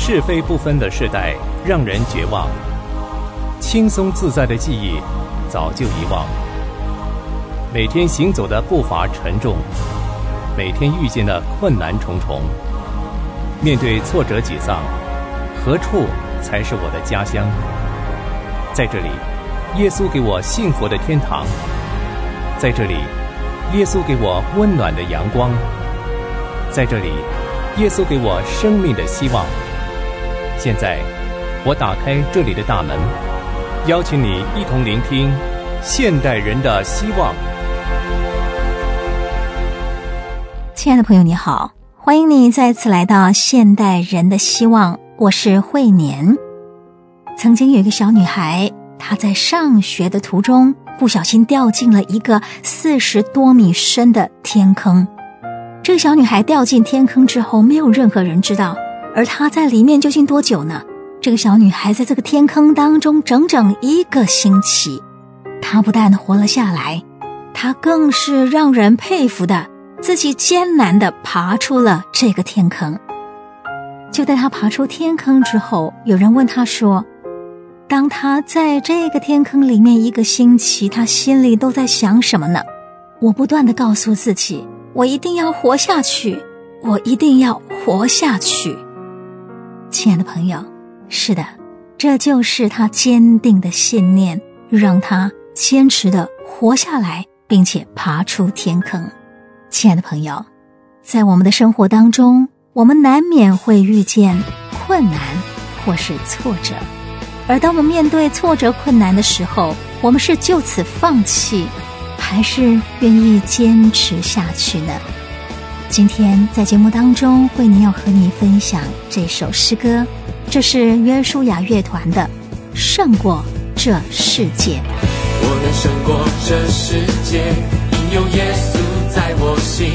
是非不分的时代让人绝望，轻松自在的记忆早就遗忘。每天行走的步伐沉重，每天遇见的困难重重。面对挫折沮丧，何处才是我的家乡？在这里，耶稣给我幸福的天堂。在这里，耶稣给我温暖的阳光。在这里，耶稣给我生命的希望。现在，我打开这里的大门，邀请你一同聆听现代人的希望。 亲爱的朋友你好，欢迎你再次来到现代人的希望，我是慧年。曾经有一个小女孩，她在上学的途中不小心掉进了一个40多米深的天坑。这个小女孩掉进天坑之后，没有任何人知道，而她在里面究竟多久呢？这个小女孩在这个天坑当中整整1个星期，她不但活了下来，她更是让人佩服的，自己艰难地爬出了这个天坑。就在她爬出天坑之后，有人问她说，当她在这个天坑里面1个星期，她心里都在想什么呢？我不断地告诉自己，我一定要活下去，我一定要活下去。亲爱的朋友，是的，这就是她坚定的信念，让她坚持地活下来，并且爬出天坑。亲爱的朋友，在我们的生活当中，我们难免会遇见困难或是挫折，而当我们面对挫折困难的时候，我们是就此放弃，还是愿意坚持下去呢？今天在节目当中，慧妮要和你分享这首诗歌，这是约书亚乐团的《胜过这世界》。 我能胜过这世界，因有耶稣在我心，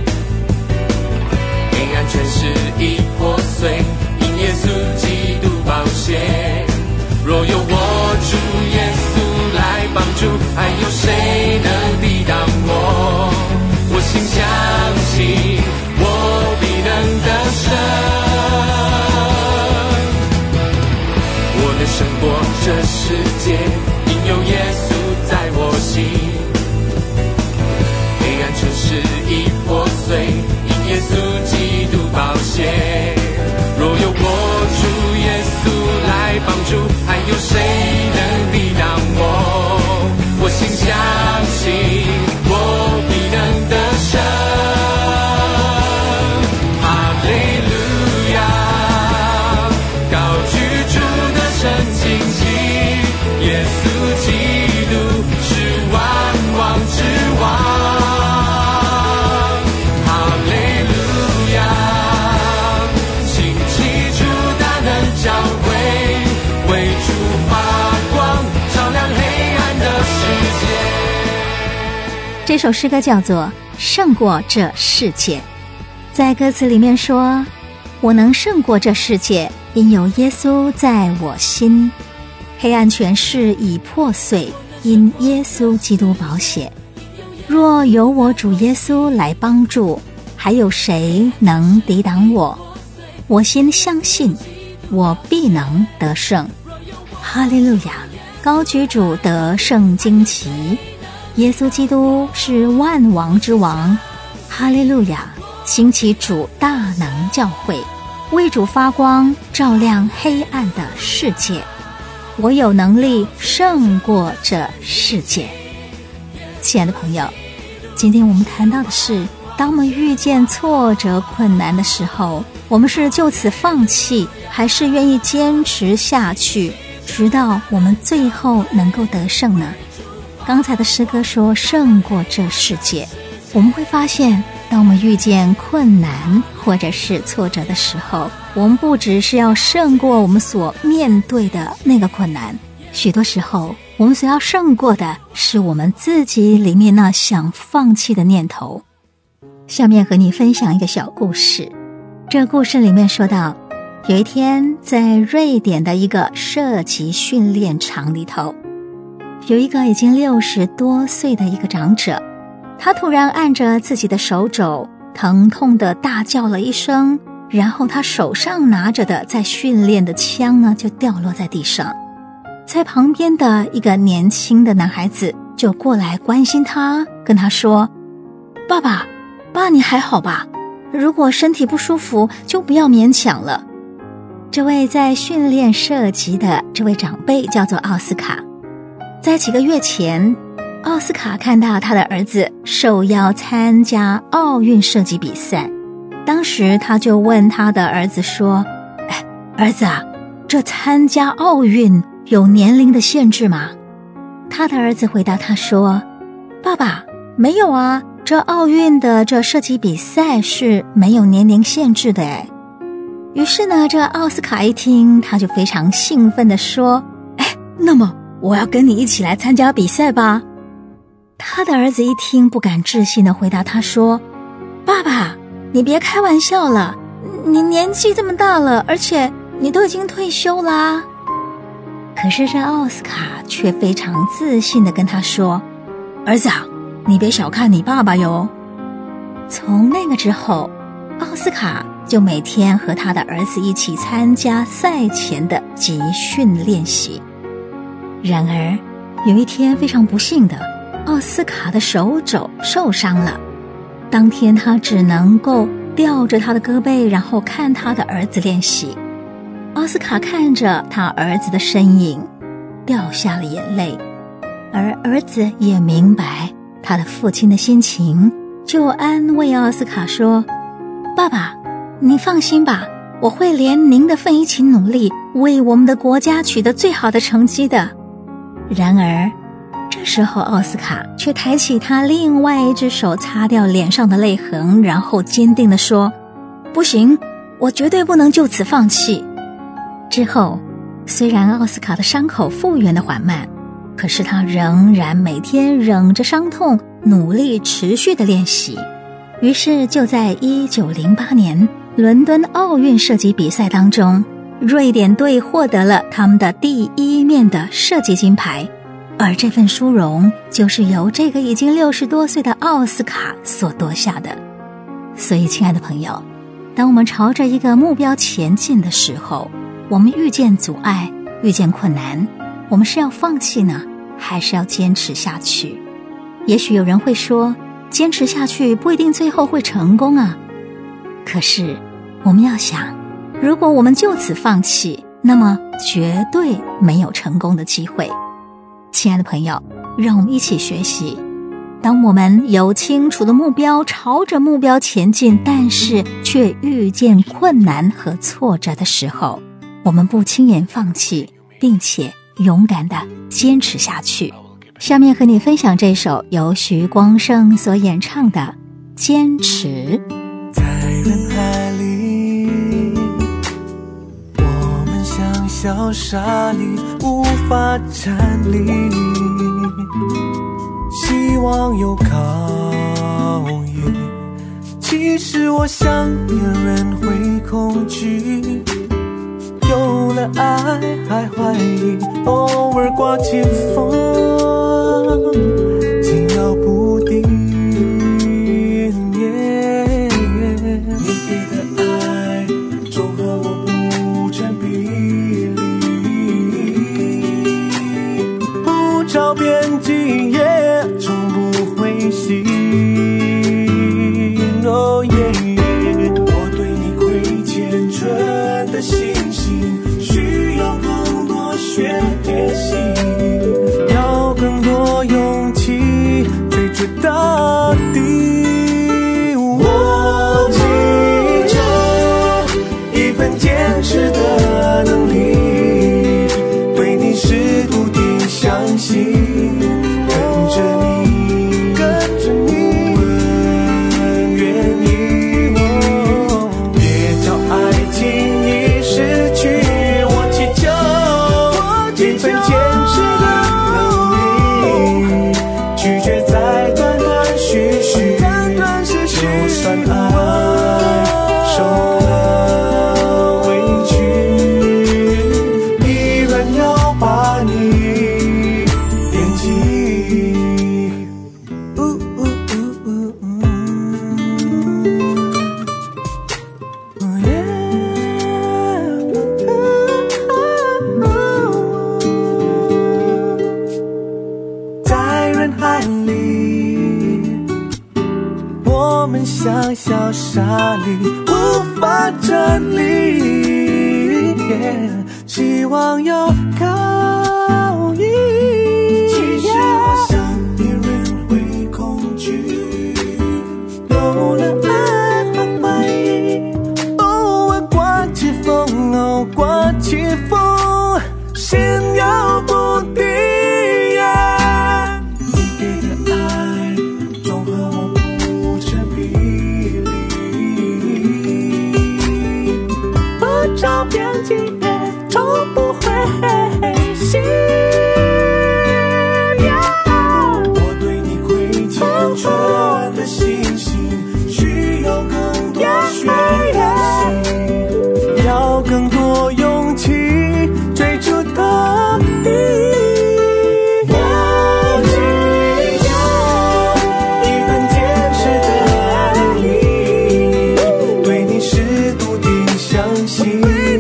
黑暗权势已破碎，因耶稣基督宝血。若有我主耶稣来帮助，还有谁能抵挡我？我心相信，我必能得胜。我能胜过这世界，因有耶稣在我心。黑暗权势已破碎，因耶稣基督宝血。若有我主耶稣来帮助，还有谁能抵挡我？我心相信，我必能得胜。哈利路亚，高举主的圣经旗，耶稣基督是万王之王。 这首诗歌叫做《胜过这世界》。在歌词里面说，我能胜过这世界，因有耶稣在我心。黑暗权势已破碎，因耶稣基督宝血。若有我主耶稣来帮助，还有谁能抵挡我？我心相信，我必能得胜。哈利路亚，高举主得圣经旗，耶稣基督是万王之王。哈利路亚，兴起主大能教会，为主发光，照亮黑暗的世界。我有能力胜过这世界。亲爱的朋友，今天我们谈到的是，当我们遇见挫折困难的时候，我们是就此放弃，还是愿意坚持下去，直到我们最后能够得胜呢？刚才的诗歌说胜过这世界，我们会发现，当我们遇见困难或者是挫折的时候，我们不只是要胜过我们所面对的那个困难，许多时候我们所要胜过的是我们自己里面那想放弃的念头。下面和你分享一个小故事。这个故事里面说到，有一天在瑞典的一个射击训练场里头，有一个已经60多岁的一个长者，他突然按着自己的手肘，疼痛地大叫了一声， 然后他手上拿着的在训练的枪呢就掉落在地上。在旁边的一个年轻的男孩子就过来关心他，跟他说：爸爸你还好吧？如果身体不舒服就不要勉强了。这位在训练射击的这位长辈叫做奥斯卡。在几个月前，奥斯卡看到他的儿子受邀参加奥运射击比赛，当时他就问他的儿子说：儿子啊，这参加奥运有年龄的限制吗？他的儿子回答他说：爸爸，没有啊，这奥运的这射击比赛是没有年龄限制的诶。于是呢，这奥斯卡一听，他就非常兴奋地说：那么我要跟你一起来参加比赛吧。他的儿子一听，不敢置信地回答他说：爸爸，你别开玩笑了，你年纪这么大了，而且你都已经退休啦。可是这奥斯卡却非常自信地跟他说：儿子啊，你别小看你爸爸哟。从那个之后，奥斯卡就每天和他的儿子一起参加赛前的集训练习。然而有一天非常不幸的，奥斯卡的手肘受伤了。当天他只能够吊着他的胳膊，然后看他的儿子练习。奥斯卡看着他儿子的身影，掉下了眼泪，而儿子也明白他的父亲的心情，就安慰奥斯卡说：爸爸，你放心吧，我会连您的份一起努力，为我们的国家取得最好的成绩的。然而这时候奥斯卡却抬起他另外一只手擦掉脸上的泪痕，然后坚定地说：不行，我绝对不能就此放弃。之后虽然奥斯卡的伤口复原的缓慢，可是他仍然每天忍着伤痛，努力持续的练习。于是就在1908年伦敦奥运射击比赛当中，瑞典队获得了他们的第1面的射击金牌，而这份殊荣就是由这个已经60多岁的奥斯卡所夺下的。所以亲爱的朋友，当我们朝着一个目标前进的时候，我们遇见阻碍，遇见困难，我们是要放弃呢，还是要坚持下去？也许有人会说，坚持下去不一定最后会成功啊。可是我们要想，如果我们就此放弃，那么绝对没有成功的机会。亲爱的朋友，让我们一起学习，当我们有清楚的目标，朝着目标前进，但是却遇见困难和挫折的时候，我们不轻言放弃，并且勇敢地坚持下去。下面和你分享这首由徐光胜所演唱的《坚持》。 在人海里，我们像小沙粒，无法站立，希望又靠远，其实我想别人会恐惧，有了爱还怀疑，偶尔刮起风，紧咬不定。你给的爱总和我不成比例，不着边际也从不灰心。哦耶，我对你亏沙里无法站立，希望有高音。其实我想别人会恐惧，有了爱和怀疑，偶尔刮起风，哦，刮起风，心有不定。照遍几遍都不会醒，我对你会欠缺的信心，需要更多学习，要更多勇气追逐到底。我只有一份坚持的爱你，对你是笃定相信。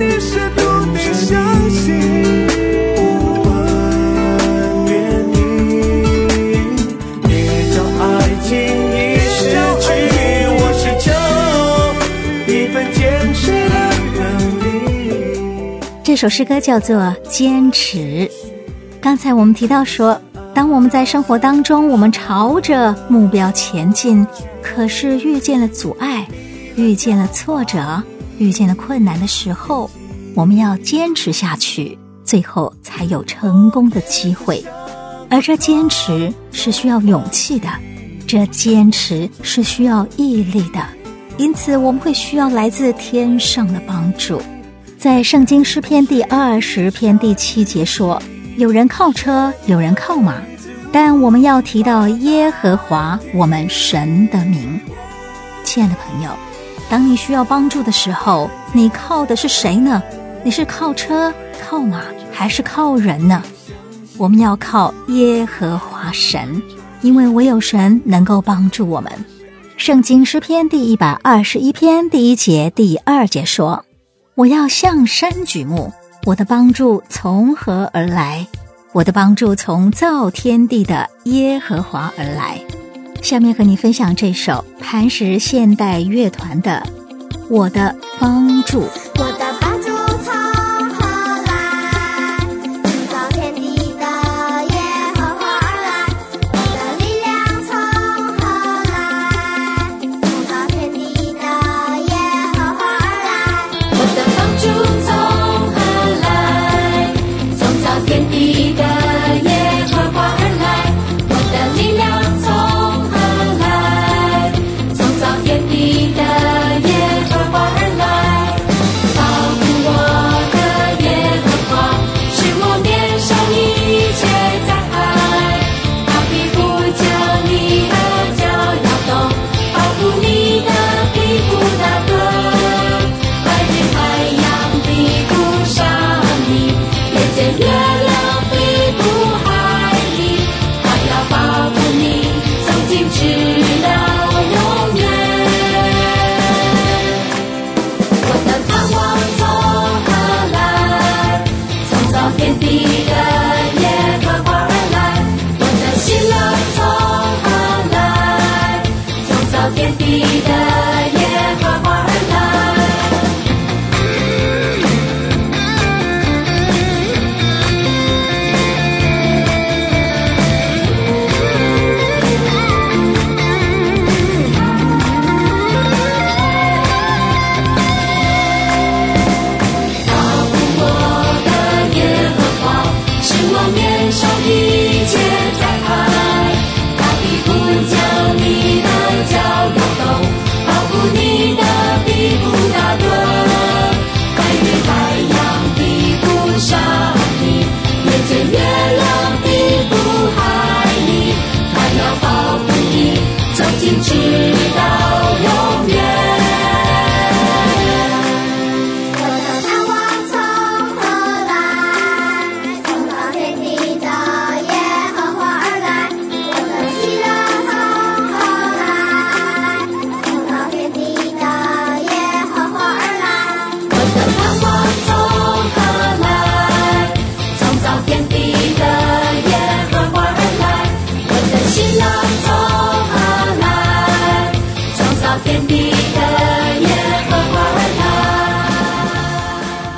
这首诗歌叫做《坚持》。刚才我们提到说，当我们在生活当中，我们朝着目标前进，可是遇见了阻碍，遇见了挫折，遇见了困难的时候，我们要坚持下去，最后才有成功的机会。而这坚持是需要勇气的，这坚持是需要毅力的，因此我们会需要来自天上的帮助。在圣经诗篇第20篇第7节说，有人靠车，有人靠马，但我们要提到耶和华我们神的名。亲爱的朋友，当你需要帮助的时候，你靠的是谁呢？你是靠车、靠马，还是靠人呢？我们要靠耶和华神，因为唯有神能够帮助我们。圣经诗篇第121篇第1节第2节说，我要向山举目，我的帮助从何而来？我的帮助从造天地的耶和华而来。下面和你分享这首磐石现代乐团的《我的帮助》。 我的帮助从何来？从造天地的耶和华而来。我的力量从何来？从造天地的耶和华而来。我的帮助从何来？从造天地的耶和华而来。我的力量从何来？从造天地的耶和华而来。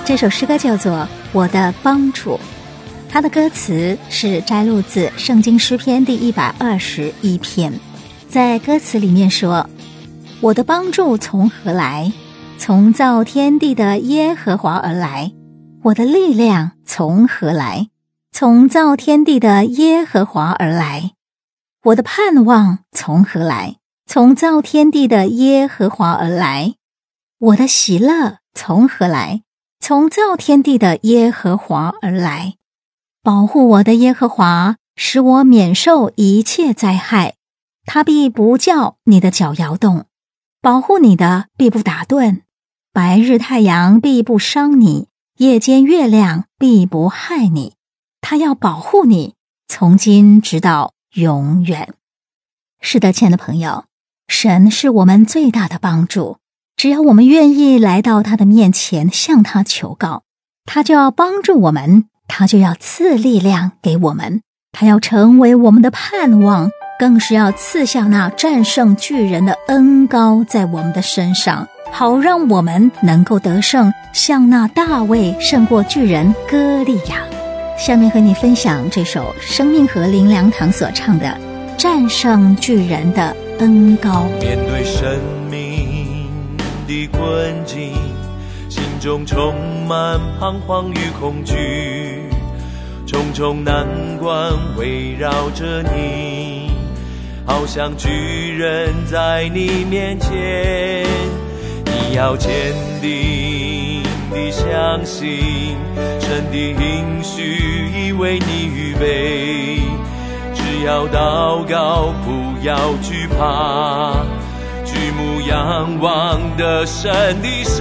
这首诗歌叫做《我的帮助》，它的歌词是摘录自圣经诗篇第121篇。在歌词里面说，我的帮助从何来？从造天地的耶和华而来。我的力量从何来？从造天地的耶和华而来。我的盼望从何来？从造天地的耶和华而来。我的喜乐从何来？从造天地的耶和华而来。保护我的耶和华，使我免受一切灾害。他必不叫你的脚摇动，保护你的必不打盹。白日太阳必不伤你，夜间月亮必不害你。他要保护你，从今直到永远。是的，亲爱的朋友，神是我们最大的帮助。只要我们愿意来到他的面前，向他求告，他就要帮助我们，他就要赐力量给我们，他要成为我们的盼望，更是要赐下那战胜巨人的恩膏在我们的身上，好让我们能够得胜，像那大卫胜过巨人歌利亚。下面和你分享这首生命河灵粮堂所唱的《战胜巨人的恩膏》。 面对生命的困境，心中充满彷徨与恐惧，重重难关围绕着你，好像巨人在你面前。你要坚定地相信，神的应许已为你预备，只要祷告，不要惧怕，举目仰望的神的神，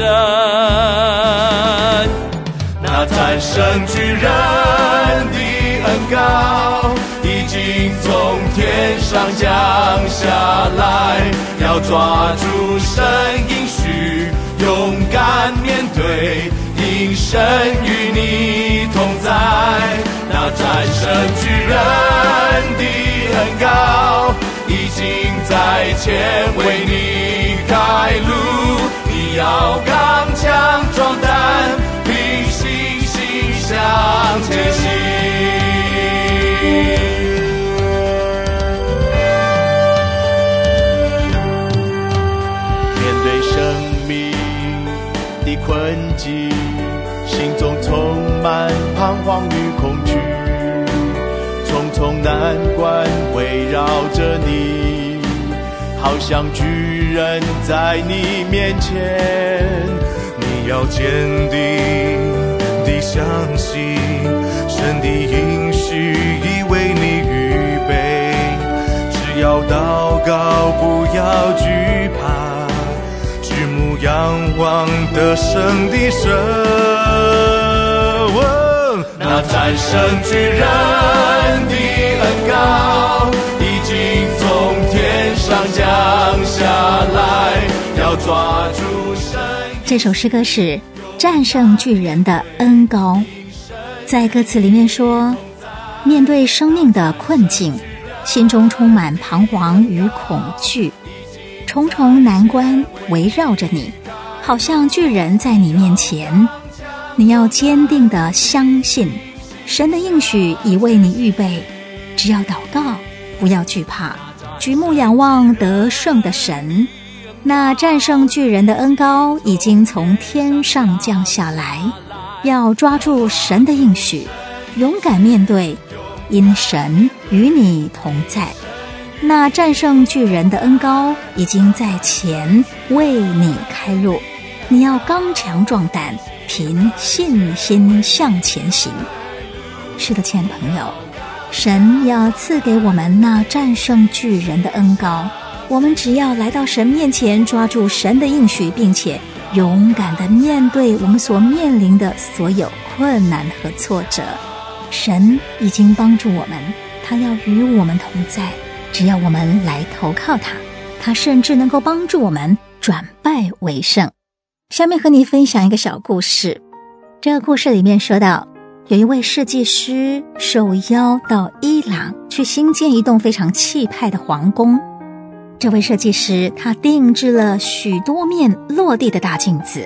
那战胜巨人的恩膏已经从天上降下来，要抓住神应许，勇敢面对，因神与你同在。那战胜巨人的恩膏已经在前为你开路，你要刚强壮胆，凭信心向前行。面对生命的困境，心中充满彷徨与恐惧，重重难关围绕着你，好像巨人在你面前。你要坚定地相信，神的应许已为你预备，只要祷告，不要惧怕，举目仰望得胜的神。那战胜巨人的恩膏已经从天上降下来，要抓住神。 这首诗歌是战胜巨人的恩膏。在歌词里面说，面对生命的困境，心中充满彷徨与恐惧，重重难关围绕着你，好像巨人在你面前。你要坚定地相信，神的应许已为你预备，只要祷告，不要惧怕，举目仰望得胜的神。那战胜巨人的恩膏已经从天上降下来，要抓住神的应许，勇敢面对，因神与你同在。那战胜巨人的恩膏已经在前为你开路，你要刚强壮胆，凭信心向前行。是的，亲爱的朋友，神要赐给我们那战胜巨人的恩膏，我们只要来到神面前，抓住神的应许，并且勇敢地面对我们所面临的所有困难和挫折。神已经帮助我们，他要与我们同在，只要我们来投靠他，他甚至能够帮助我们转败为胜。下面和你分享一个小故事。这个故事里面说到，有一位设计师受邀到伊朗去兴建一栋非常气派的皇宫。这位设计师他定制了许多面落地的大镜子，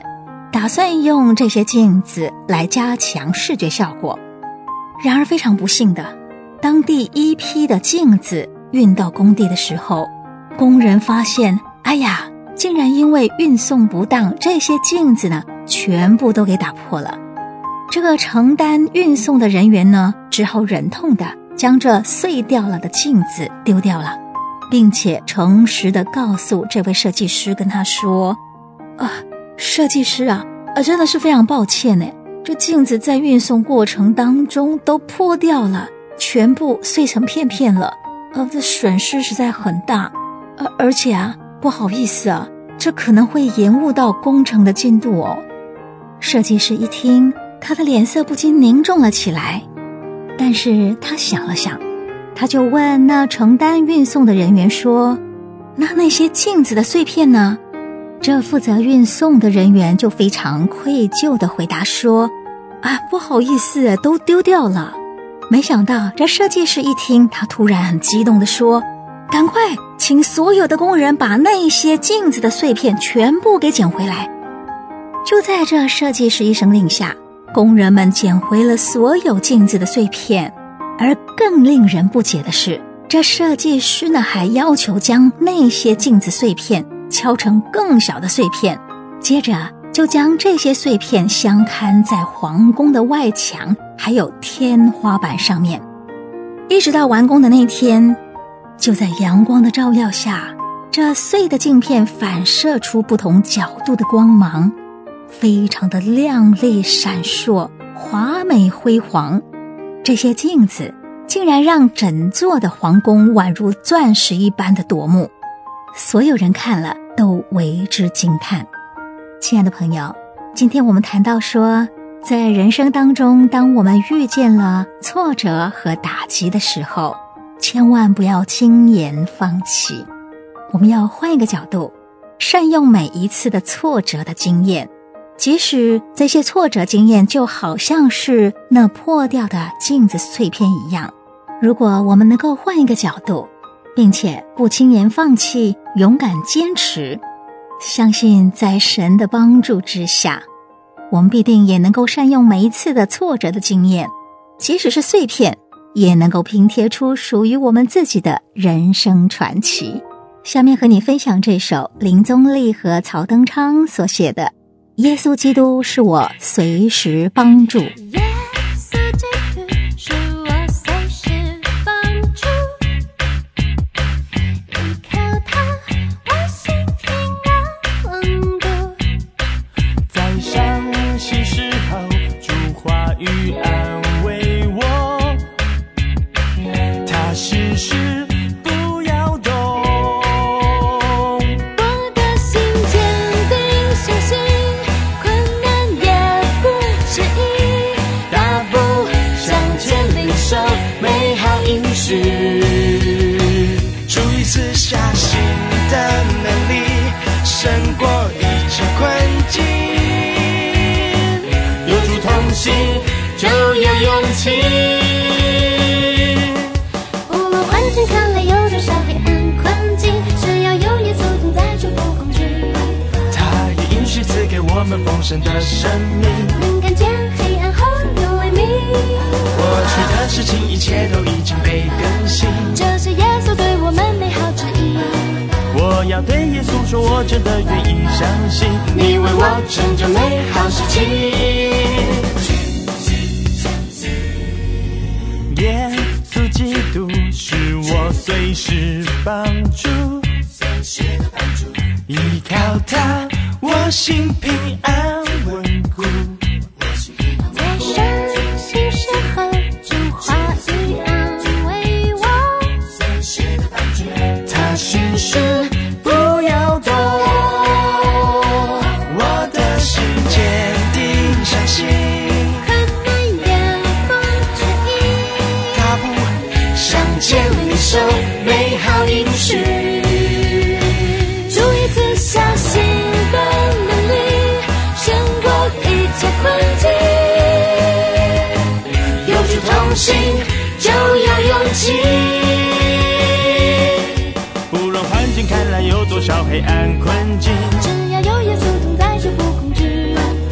打算用这些镜子来加强视觉效果。然而非常不幸的，当第一批的镜子运到工地的时候，工人发现，哎呀，竟然因为运送不当，这些镜子呢全部都给打破了。这个承担运送的人员呢，只好忍痛的将这碎掉了的镜子丢掉了，并且诚实的告诉这位设计师，跟他说，设计师啊，真的是非常抱歉呢，这镜子在运送过程当中都破掉了，全部碎成片片了，这损失实在很大，而且啊，不好意思啊，这可能会延误到工程的进度哦。设计师一听，他的脸色不禁凝重了起来，但是他想了想，他就问那承担运送的人员说，那些镜子的碎片呢？这负责运送的人员就非常愧疚地回答说，不好意思，都丢掉了。没想到这设计师一听，他突然很激动地说，赶快请所有的工人把那些镜子的碎片全部给捡回来。就在这设计师一声令下，工人们捡回了所有镜子的碎片。而更令人不解的是，这设计师呢还要求将那些镜子碎片敲成更小的碎片，接着就将这些碎片镶嵌在皇宫的外墙还有天花板上面。一直到完工的那天，就在阳光的照耀下，这碎的镜片反射出不同角度的光芒，非常的亮丽闪烁，华美辉煌。这些镜子竟然让整座的皇宫宛如钻石一般的夺目，所有人看了都为之惊叹。亲爱的朋友，今天我们谈到说，在人生当中，当我们遇见了挫折和打击的时候，千万不要轻言放弃，我们要换一个角度，善用每一次的挫折的经验，即使这些挫折经验就好像是那破掉的镜子碎片一样，如果我们能够换一个角度，并且不轻言放弃，勇敢坚持，相信在神的帮助之下，我们必定也能够善用每一次的挫折的经验，即使是碎片，也能够拼贴出属于我们自己的人生传奇。下面和你分享这首林宗力和曹登昌所写的《耶稣基督是我随时帮助》。 耶稣基督是我随时帮助，依靠他，我心平安稳固。 在伤心时候，主话语安慰我，他时时不要动。 我的心坚定相信，困难也不迟疑， 大步向前领受美好应许，主一次下新的能力，胜过一切困境。有主同行，就有勇气。 无论环境看来有多少黑暗困境，只要有耶稣同在就不恐惧。 他也应许赐给我们丰盛的生命， 能看见黑暗后有黎明。 过去的事情一切都已经被更新， 这是耶稣对我们美好旨意。 我要对耶稣说，我真的愿意相信，你为我成就美好事情。耶稣基督是我随时帮助，依靠他，我心平安稳固。 在伤心时候，主话语安慰我， 他时时不要动，我的心坚定相信， 困难也不迟疑， 大步向前领受美好应许。 主一次下新的能力，胜过一切困境。 有主同行，就有勇气。无论环境看来有多少黑暗困境， 只要有耶稣同在就不恐惧。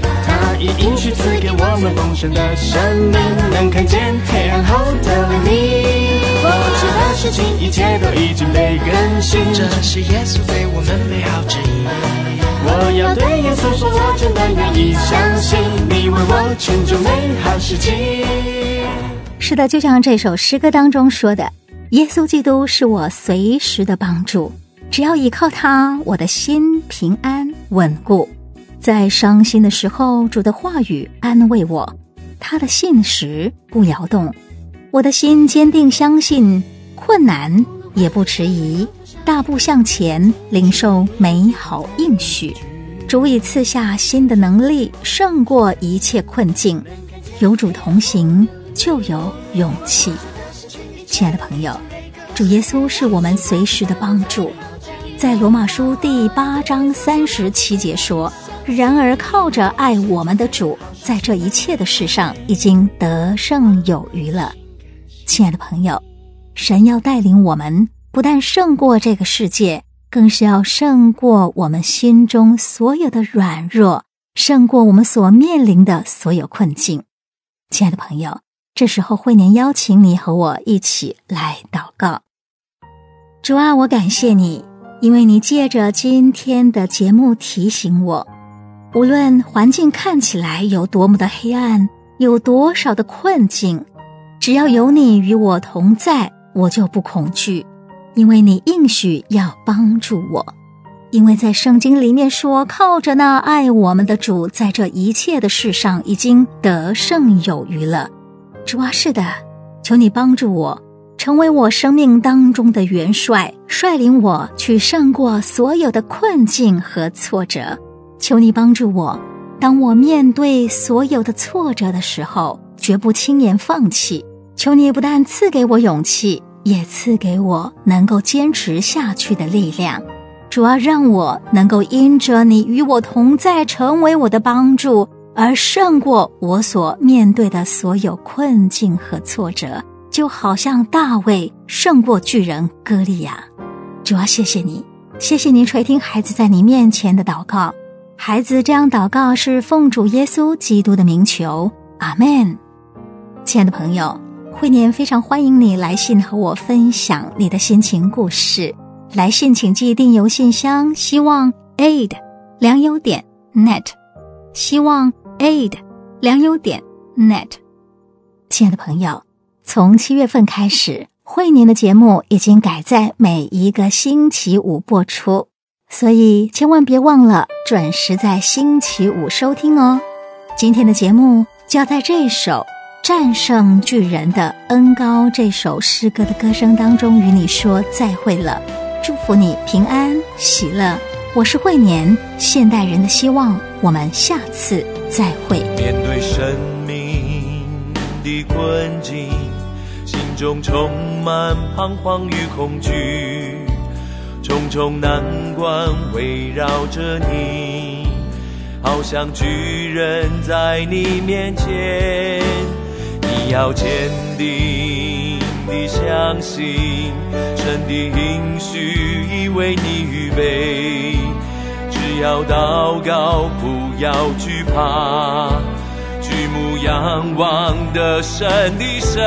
为丰盛的生命，能看见黑暗后的黎明。过去的事情一切都已经被更新， 这是耶稣对我们美好旨意。 我要对耶稣说，我真的愿意相信，你为我成就美好事情。 是的，就像这首诗歌当中说的，耶稣基督是我随时的帮助，只要依靠他，我的心平安稳固。在伤心的时候，主的话语安慰我，他的信实不摇动，我的心坚定相信，困难也不迟疑，大步向前，领受美好应许。主已赐下新的能力，胜过一切困境，有主同行就有勇气。亲爱的朋友，主耶稣是我们随时的帮助。在罗马书第8章37节说，然而靠着爱我们的主，在这一切的事上已经得胜有余了。亲爱的朋友，神要带领我们不但胜过这个世界，更是要胜过我们心中所有的软弱，胜过我们所面临的所有困境。亲爱的朋友，这时候慧年邀请你和我一起来祷告。主啊，我感谢你，因为你借着今天的节目提醒我，无论环境看起来有多么的黑暗，有多少的困境，只要有你与我同在，我就不恐惧，因为你应许要帮助我。因为在圣经里面说，靠着那爱我们的主，在这一切的事上已经得胜有余了。主啊，是的，求你帮助我，成为我生命当中的元帅，率领我去胜过所有的困境和挫折。求你帮助我，当我面对所有的挫折的时候，绝不轻言放弃。求你不但赐给我勇气，也赐给我能够坚持下去的力量。主啊，让我能够因着你与我同在，成为我的帮助，而胜过我所面对的所有困境和挫折，就好像大卫胜过巨人歌利亚。主啊，谢谢你，谢谢你垂听孩子在你面前的祷告。孩子这样祷告是奉主耶稣基督的名求，阿们。亲爱的朋友，慧年非常欢迎你来信和我分享你的心情故事。来信请寄订邮信箱，希望 aid 良友点 net， 希望 aid 良友点 net。 亲爱的朋友，从7月份开始，慧年的节目已经改在每一个星期五播出，所以千万别忘了准时在星期五收听哦。今天的节目就要在这首战胜巨人的恩膏这首诗歌的歌声当中与你说再会了。祝福你平安喜乐，我是慧年，现代人的希望，我们下次再会。 面对生命的困境，心中充满彷徨与恐惧，重重难关围绕着你，好像巨人在你面前。你要坚定地相信，神的应许已为你预备，只要祷告，不要惧怕，举目仰望的神的神，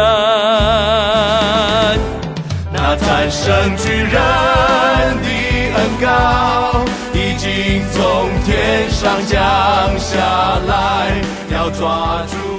那战胜巨人的恩膏已经从天上降下来，要抓住